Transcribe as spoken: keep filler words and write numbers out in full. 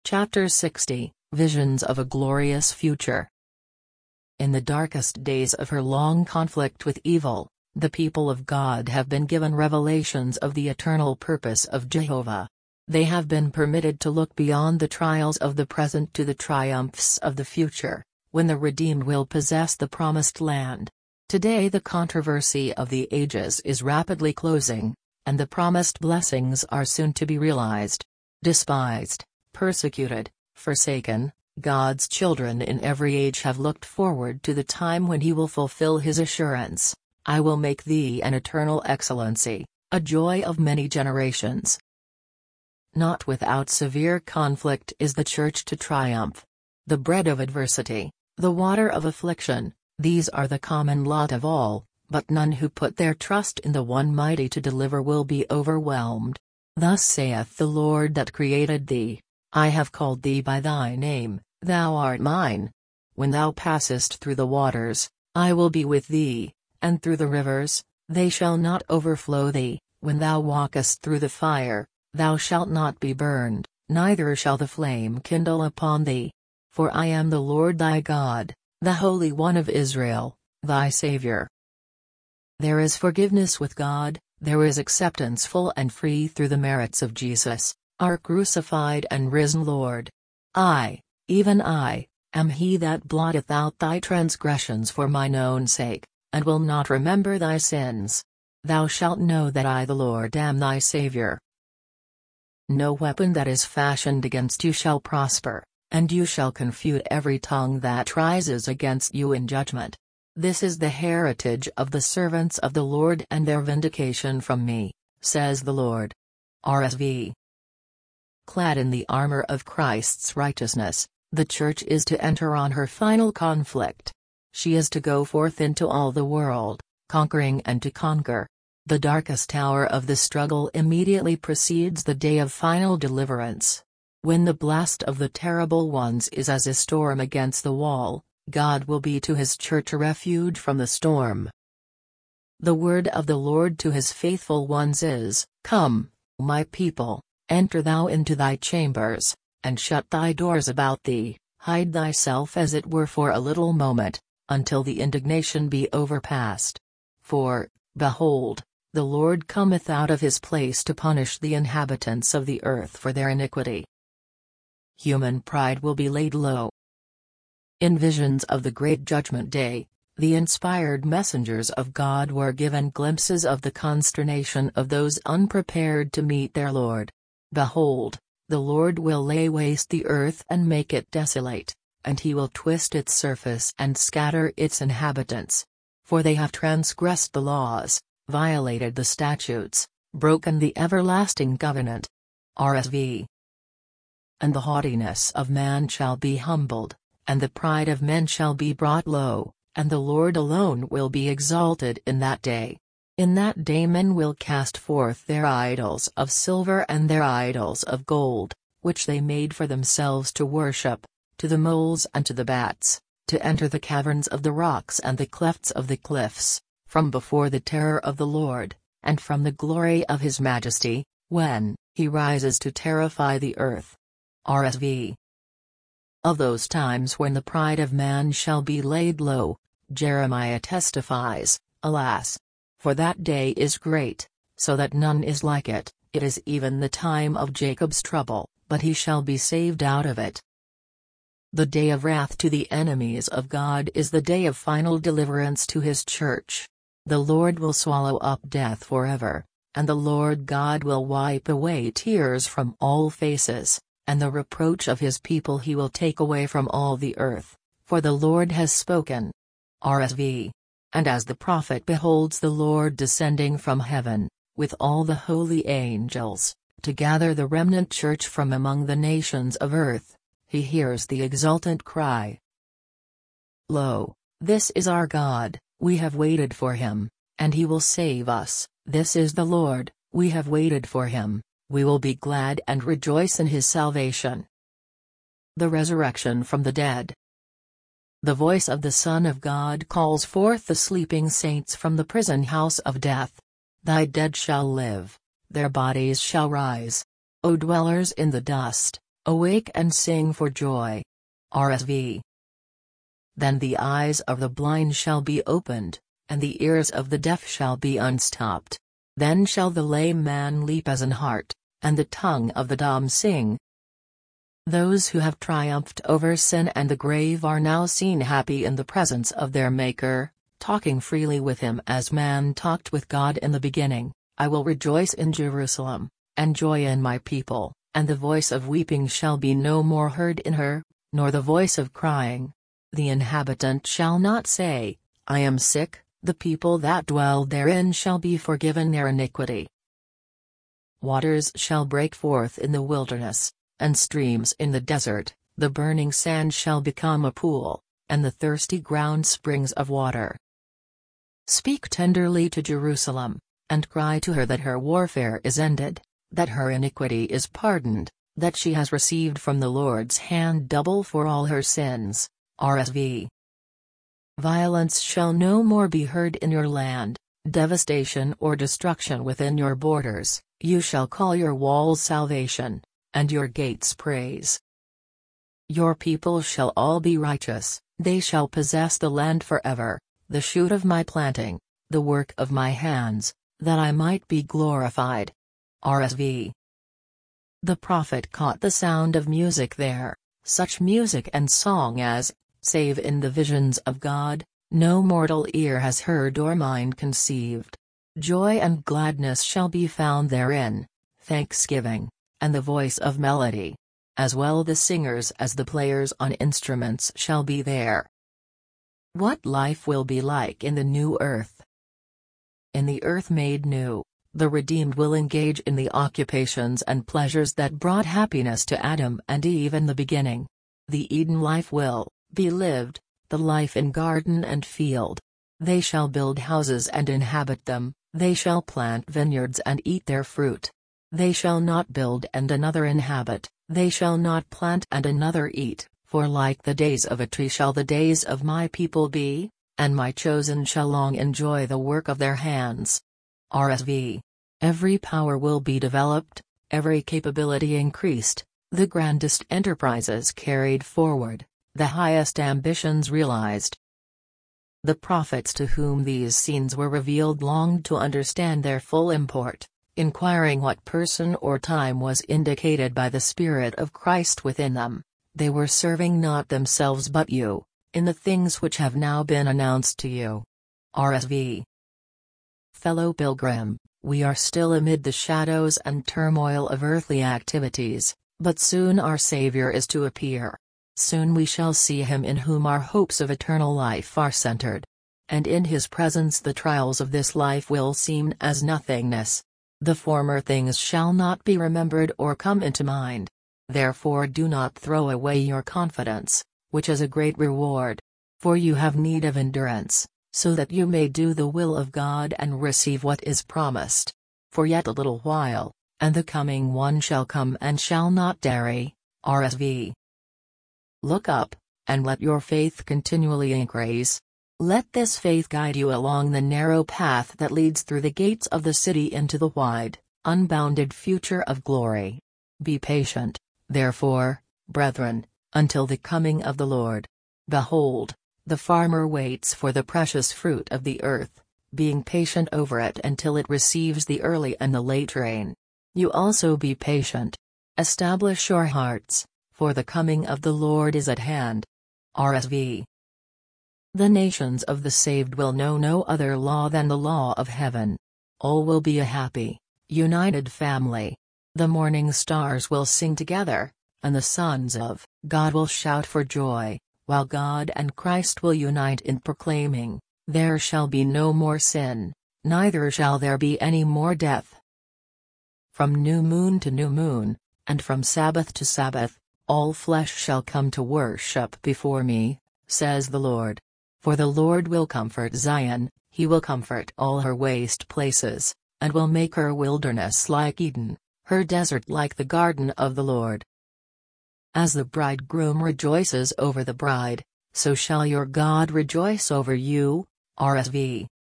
Chapter sixty, Visions of a Glorious Future. In the darkest days of her long conflict with evil, the people of God have been given revelations of the eternal purpose of Jehovah. They have been permitted to look beyond the trials of the present to the triumphs of the future, when the redeemed will possess the promised land. Today the controversy of the ages is rapidly closing, and the promised blessings are soon to be realized. Despised, persecuted, forsaken, God's children in every age have looked forward to the time when He will fulfill His assurance, "I will make thee an eternal excellency, a joy of many generations." Not without severe conflict is the Church to triumph. The bread of adversity, the water of affliction, these are the common lot of all, but none who put their trust in the One mighty to deliver will be overwhelmed. Thus saith the Lord that created thee, I have called thee by thy name, thou art mine. When thou passest through the waters, I will be with thee, and through the rivers, they shall not overflow thee. When thou walkest through the fire, thou shalt not be burned, neither shall the flame kindle upon thee. For I am the Lord thy God, the Holy One of Israel, thy Saviour. There is forgiveness with God, there is acceptance full and free through the merits of Jesus, our crucified and risen Lord. I, even I, am He that blotteth out thy transgressions for mine own sake, and will not remember thy sins. Thou shalt know that I the Lord am thy Saviour. No weapon that is fashioned against you shall prosper, and you shall confute every tongue that rises against you in judgment. This is the heritage of the servants of the Lord and their vindication from me, says the Lord. R S V. Clad in the armor of Christ's righteousness, the Church is to enter on her final conflict. She is to go forth into all the world, conquering and to conquer. The darkest hour of the struggle immediately precedes the day of final deliverance. When the blast of the terrible ones is as a storm against the wall, God will be to His Church a refuge from the storm. The word of the Lord to His faithful ones is, Come, my people, enter thou into thy chambers, and shut thy doors about thee, hide thyself as it were for a little moment, until the indignation be overpast. For, behold, the Lord cometh out of His place to punish the inhabitants of the earth for their iniquity. Human pride will be laid low. In visions of the great judgment day, the inspired messengers of God were given glimpses of the consternation of those unprepared to meet their Lord. Behold, the Lord will lay waste the earth and make it desolate, and He will twist its surface and scatter its inhabitants. For they have transgressed the laws, violated the statutes, broken the everlasting covenant. R S V. And the haughtiness of man shall be humbled, and the pride of men shall be brought low, and the Lord alone will be exalted in that day. In that day men will cast forth their idols of silver and their idols of gold, which they made for themselves to worship, to the moles and to the bats, to enter the caverns of the rocks and the clefts of the cliffs, from before the terror of the Lord, and from the glory of His majesty, when He rises to terrify the earth. R S V. Of those times when the pride of man shall be laid low, Jeremiah testifies, Alas! For that day is great, so that none is like it, it is even the time of Jacob's trouble, but he shall be saved out of it. The day of wrath to the enemies of God is the day of final deliverance to His Church. The Lord will swallow up death forever, and the Lord God will wipe away tears from all faces, and the reproach of His people He will take away from all the earth, for the Lord has spoken. R S V. And as the prophet beholds the Lord descending from heaven, with all the holy angels, to gather the remnant church from among the nations of earth, he hears the exultant cry, Lo, this is our God, we have waited for Him, and He will save us. This is the Lord, we have waited for Him, we will be glad and rejoice in His salvation. The resurrection from the dead. The voice of the Son of God calls forth the sleeping saints from the prison house of death. Thy dead shall live, their bodies shall rise. O dwellers in the dust, Awake and sing for joy. R S V. Then the eyes of the blind shall be opened, and the ears of the deaf shall be unstopped. Then shall the lame man leap as an hart, and the tongue of the dumb sing. Those who have triumphed over sin and the grave are now seen happy in the presence of their Maker, talking freely with Him as man talked with God in the beginning. I will rejoice in Jerusalem, and joy in my people, and the voice of weeping shall be no more heard in her, nor the voice of crying. The inhabitant shall not say, I am sick, the people that dwell therein shall be forgiven their iniquity. Waters shall break forth in the wilderness, and streams in the desert, the burning sand shall become a pool, and the thirsty ground springs of water. Speak tenderly to Jerusalem, and cry to her that her warfare is ended, that her iniquity is pardoned, that she has received from the Lord's hand double for all her sins. R S V. Violence shall no more be heard in your land, devastation or destruction within your borders. You shall call your walls salvation, and your gates praise. Your people shall all be righteous, they shall possess the land forever, the shoot of my planting, the work of my hands, that I might be glorified. R S V. The prophet caught the sound of music there, such music and song as, save in the visions of God, no mortal ear has heard or mind conceived. Joy and gladness shall be found therein, thanksgiving, and the voice of melody. As well the singers as the players on instruments shall be there. What life will be like in the new earth? In the earth made new, the redeemed will engage in the occupations and pleasures that brought happiness to Adam and Eve in the beginning. The Eden life will be lived, the life in garden and field. They shall build houses and inhabit them, they shall plant vineyards and eat their fruit. They shall not build and another inhabit, they shall not plant and another eat, for like the days of a tree shall the days of my people be, and my chosen shall long enjoy the work of their hands. R S V. Every power will be developed, every capability increased, the grandest enterprises carried forward, the highest ambitions realized. The prophets to whom these scenes were revealed longed to understand their full import, inquiring what person or time was indicated by the Spirit of Christ within them. They were serving not themselves but you, in the things which have now been announced to you. R S V. Fellow pilgrim, we are still amid the shadows and turmoil of earthly activities, but soon our Savior is to appear. Soon we shall see Him in whom our hopes of eternal life are centered. And in His presence the trials of this life will seem as nothingness. The former things shall not be remembered or come into mind. Therefore do not throw away your confidence, which is a great reward. For you have need of endurance, so that you may do the will of God and receive what is promised. For yet a little while, and the coming one shall come and shall not tarry. R S V. Look up, and let your faith continually increase. Let this faith guide you along the narrow path that leads through the gates of the city into the wide, unbounded future of glory. Be patient, therefore, brethren, until the coming of the Lord. Behold, the farmer waits for the precious fruit of the earth, being patient over it until it receives the early and the late rain. You also be patient. Establish your hearts, for the coming of the Lord is at hand. R S V. The nations of the saved will know no other law than the law of heaven. All will be a happy, united family. The morning stars will sing together, and the sons of God will shout for joy, while God and Christ will unite in proclaiming, there shall be no more sin, neither shall there be any more death. From new moon to new moon, and from Sabbath to Sabbath, all flesh shall come to worship before me, says the Lord. For the Lord will comfort Zion, He will comfort all her waste places, and will make her wilderness like Eden, her desert like the garden of the Lord. As the bridegroom rejoices over the bride, so shall your God rejoice over you. R S V.